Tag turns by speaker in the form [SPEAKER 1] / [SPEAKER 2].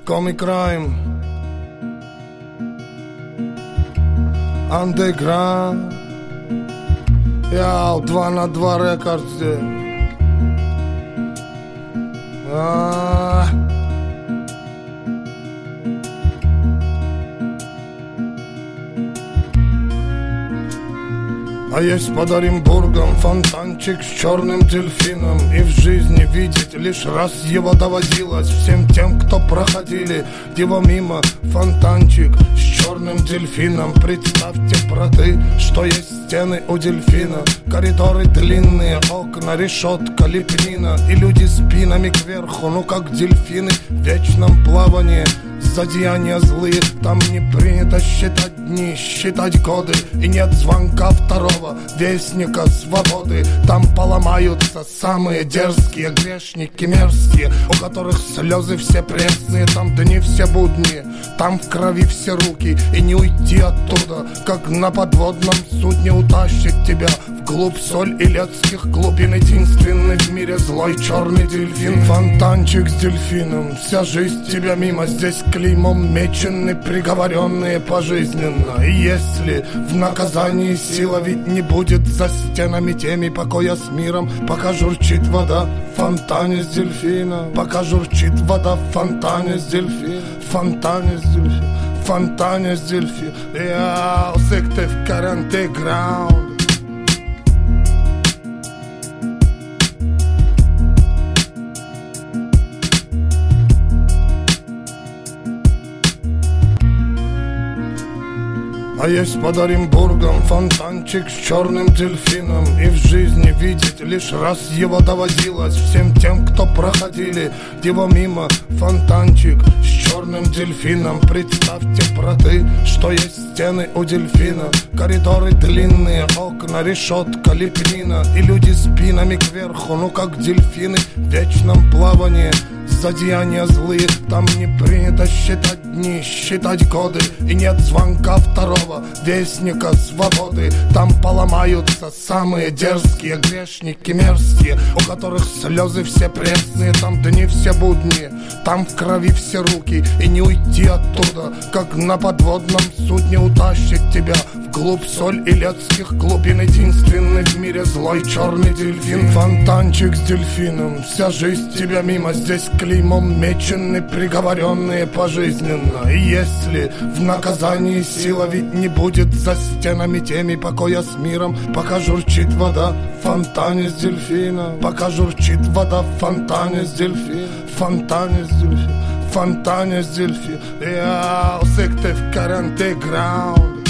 [SPEAKER 1] Comic Crime, Underground, Яу, 2 на 2 рекорд здесь. А есть под Оренбургом фонтанчик с черным дельфином, и в жизни видеть лишь раз его доводилось всем тем, кто проходили его мимо. Фонтанчик с черным дельфином. Представьте, браты, что есть стены у дельфина, коридоры длинные, окна, решетка, лепнина, и люди спинами кверху, ну как дельфины в вечном плавании. Зодеяния злые, там не принято считать дни, считать годы, и нет звонка второго вестника свободы. Там поломаются самые дерзкие грешники мерзкие, у которых слезы все пресные. Там дни все будни, там в крови все руки, и не уйти оттуда, как на подводном судне утащит тебя вглубь соль илецких глубин. Единственный в мире злой черный дельфин. Фонтанчик с дельфином, вся жизнь тебя мимо. Здесь клеймом мечены приговоренные пожизненно. И если в наказании сила ведь не будет за стенами теми покоя с миром, пока журчит вода в фонтане с дельфином, пока журчит вода в фонтане с дельфином, фонтане с дельфином, фонтане с дельфином. Яу, секты в Underground. А есть под Оренбургом фонтанчик с черным дельфином, и в жизни видеть лишь раз его доводилось всем тем, кто проходили его мимо. Фонтанчик с черным дельфином. Представьте, браты, что есть стены у дельфина, коридоры длинные, окна, решетка, лепнина, и люди спинами кверху, ну как дельфины в вечном плавании. Зодеяния злые, там не принято считать дни, считать годы, и нет звонка второго вестника свободы. Там поломаются самые дерзкие грешники мерзкие, у которых слезы все пресные. Там дни все будни, там в крови все руки, и не уйти оттуда, как на подводном судне утащит тебя вглубь соль илецких глубин. Единственный в мире злой черный дельфин. Фонтанчик с дельфином, вся жизнь тебя мимо. Здесь клеймом мечены приговоренные пожизненно. И если в наказании сила ведь не будет за стенами теми покоя с миром, пока журчит вода в фонтане с дельфином, пока журчит вода в фонтане с дельфином, фонтане с дельфином, фонтане с дельфином. Яу, секты в Underground.